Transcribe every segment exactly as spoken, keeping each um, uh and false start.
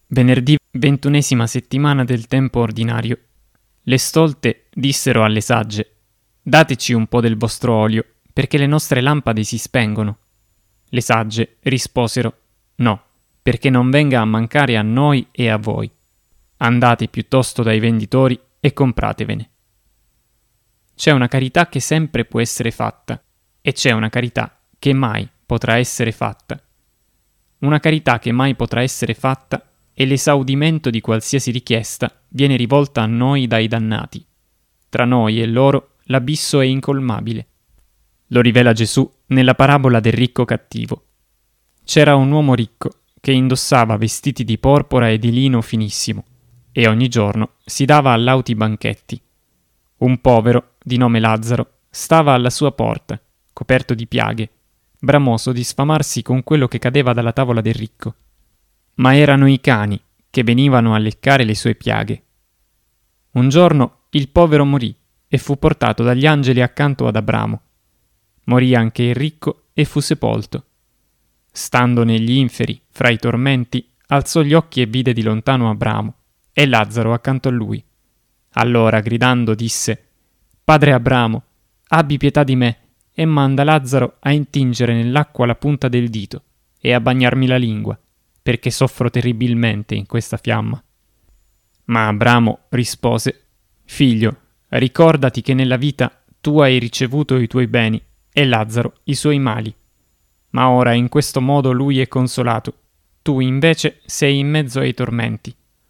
Venerdì ventunesima settimana del tempo ordinario. Le stolte dissero alle sagge: dateci un po' del vostro olio, perché le nostre lampade si spengono. Le sagge risposero: no, perché non venga a mancare a noi e a voi. Andate piuttosto dai venditori e compratevene. C'è una carità che sempre può essere fatta, e c'è una carità che mai potrà essere fatta. Una carità che mai potrà essere fatta e l'esaudimento di qualsiasi richiesta viene rivolta a noi dai dannati. Tra noi e loro l'abisso è incolmabile. Lo rivela Gesù nella parabola del ricco cattivo. C'era un uomo ricco che indossava vestiti di porpora e di lino finissimo e ogni giorno si dava a lauti banchetti. Un povero, di nome Lazzaro, stava alla sua porta, coperto di piaghe, bramoso di sfamarsi con quello che cadeva dalla tavola del ricco. Ma erano i cani che venivano a leccare le sue piaghe. Un giorno il povero morì e fu portato dagli angeli accanto ad Abramo. Morì anche il ricco e fu sepolto. Stando negli inferi, fra i tormenti, alzò gli occhi e vide di lontano Abramo e Lazzaro accanto a lui. Allora, gridando, disse: Padre Abramo, abbi pietà di me e manda Lazzaro a intingere nell'acqua la punta del dito e a bagnarmi la lingua, perché soffro terribilmente in questa fiamma. Ma Abramo rispose: Figlio, ricordati che nella vita tu hai ricevuto i tuoi beni e Lazzaro i suoi mali. Ma ora in questo modo lui è consolato, tu invece sei in mezzo ai tormenti.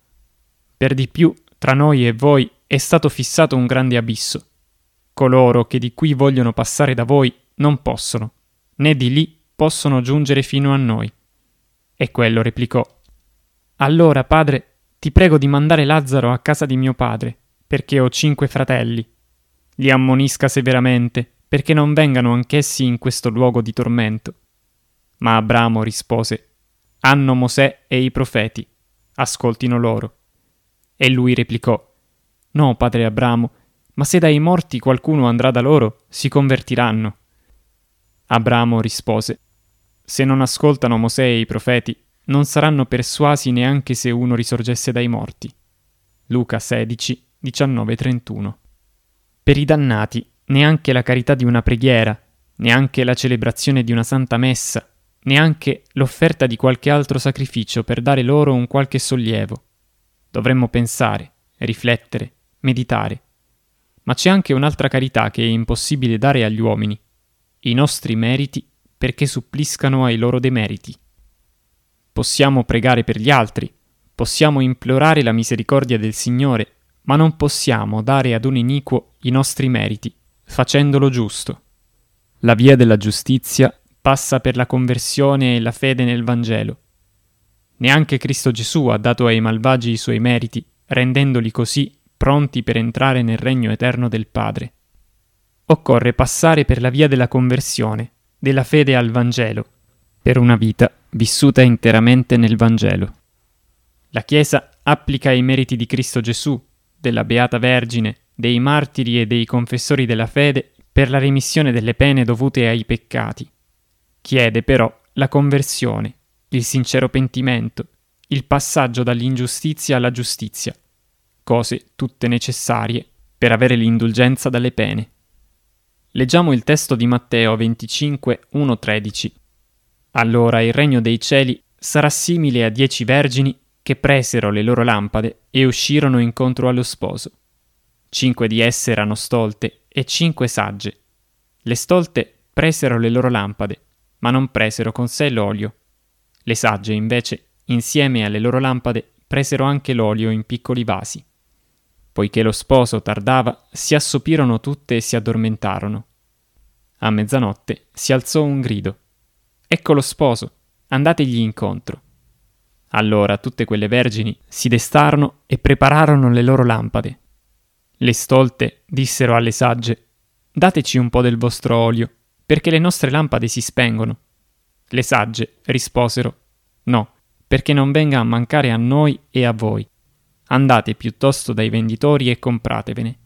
Per di più, tra noi e voi è stato fissato un grande abisso. Coloro che di qui vogliono passare da voi non possono, né di lì possono giungere fino a noi. E quello replicò: Allora, padre, ti prego di mandare Lazzaro a casa di mio padre, perché ho cinque fratelli. Li ammonisca severamente, perché non vengano anch'essi in questo luogo di tormento. Ma Abramo rispose: Hanno Mosè e i profeti, ascoltino loro. E lui replicò: No, padre Abramo, ma se dai morti qualcuno andrà da loro, si convertiranno. Abramo rispose: Se non ascoltano Mosè e i profeti, non saranno persuasi neanche se uno risorgesse dai morti. Luca sedici, diciannove trentuno. Per i dannati, neanche la carità di una preghiera, neanche la celebrazione di una santa messa, neanche l'offerta di qualche altro sacrificio per dare loro un qualche sollievo. Dovremmo pensare, riflettere, meditare. Ma c'è anche un'altra carità che è impossibile dare agli uomini: i nostri meriti perché suppliscano ai loro demeriti. Possiamo pregare per gli altri, possiamo implorare la misericordia del Signore, ma non possiamo dare ad un iniquo i nostri meriti, facendolo giusto. La via della giustizia passa per la conversione e la fede nel Vangelo. Neanche Cristo Gesù ha dato ai malvagi i suoi meriti, rendendoli così pronti per entrare nel regno eterno del Padre. Occorre passare per la via della conversione, della fede al Vangelo, per una vita vissuta interamente nel Vangelo. La Chiesa applica i meriti di Cristo Gesù, della Beata Vergine, dei martiri e dei confessori della fede per la remissione delle pene dovute ai peccati. Chiede però la conversione, il sincero pentimento, il passaggio dall'ingiustizia alla giustizia, cose tutte necessarie per avere l'indulgenza dalle pene. Leggiamo il testo di Matteo venticinque, uno tredici. Allora il regno dei cieli sarà simile a dieci vergini che presero le loro lampade e uscirono incontro allo sposo. Cinque di esse erano stolte e cinque sagge. Le stolte presero le loro lampade, ma non presero con sé l'olio. Le sagge, invece, insieme alle loro lampade, presero anche l'olio in piccoli vasi. Poiché lo sposo tardava, si assopirono tutte e si addormentarono. A mezzanotte si alzò un grido: Ecco lo sposo, andategli incontro. Allora tutte quelle vergini si destarono e prepararono le loro lampade. Le stolte dissero alle sagge: Dateci un po' del vostro olio, perché le nostre lampade si spengono. Le sagge risposero: No, perché non venga a mancare a noi e a voi. Andate piuttosto dai venditori e compratevene.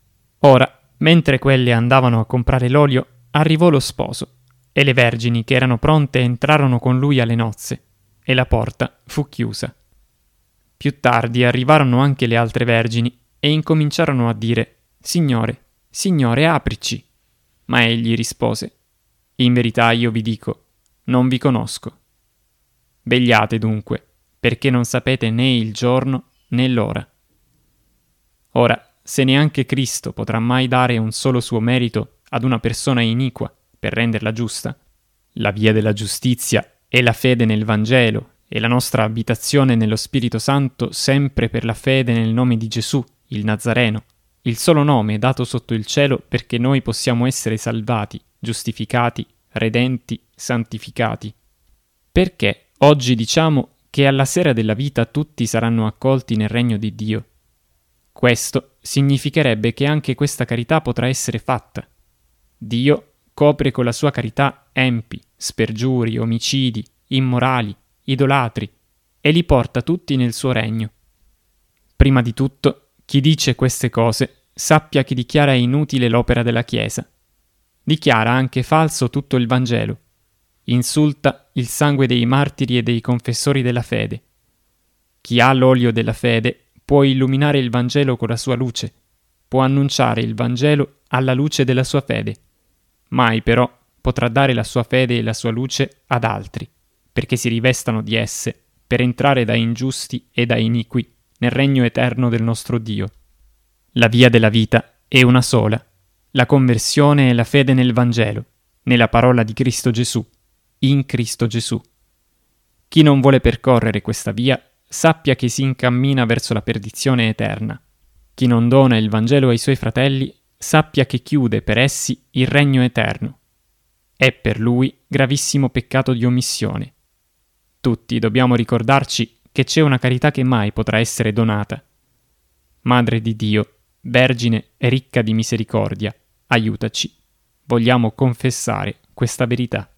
Ora, mentre quelle andavano a comprare l'olio, arrivò lo sposo, e le vergini che erano pronte entrarono con lui alle nozze, e la porta fu chiusa. Più tardi arrivarono anche le altre vergini e incominciarono a dire: Signore, Signore, aprici. Ma egli rispose: In verità io vi dico, non vi conosco. Vegliate dunque, perché non sapete né il giorno né l'ora. Ora, se neanche Cristo potrà mai dare un solo suo merito ad una persona iniqua per renderla giusta, la via della giustizia è la fede nel Vangelo e la nostra abitazione nello Spirito Santo sempre per la fede nel nome di Gesù, il Nazareno, il solo nome dato sotto il cielo perché noi possiamo essere salvati, giustificati, redenti, santificati. Perché oggi diciamo che alla sera della vita tutti saranno accolti nel regno di Dio. Questo significherebbe che anche questa carità potrà essere fatta. Dio copre con la sua carità empi, spergiuri, omicidi, immorali, idolatri, e li porta tutti nel suo regno. Prima di tutto, chi dice queste cose sappia che dichiara inutile l'opera della Chiesa. Dichiara anche falso tutto il Vangelo. Insulta il sangue dei martiri e dei confessori della fede. Chi ha l'olio della fede può illuminare il Vangelo con la sua luce, può annunciare il Vangelo alla luce della sua fede. Mai però potrà dare la sua fede e la sua luce ad altri, perché si rivestano di esse per entrare da ingiusti e da iniqui nel regno eterno del nostro Dio. La via della vita è una sola, la conversione e la fede nel Vangelo, nella parola di Cristo Gesù, in Cristo Gesù. Chi non vuole percorrere questa via sappia che si incammina verso la perdizione eterna. Chi non dona il Vangelo ai suoi fratelli sappia che chiude per essi il regno eterno. È per lui gravissimo peccato di omissione. Tutti dobbiamo ricordarci che c'è una carità che mai potrà essere donata. Madre di Dio, Vergine e ricca di misericordia, aiutaci. Vogliamo confessare questa verità.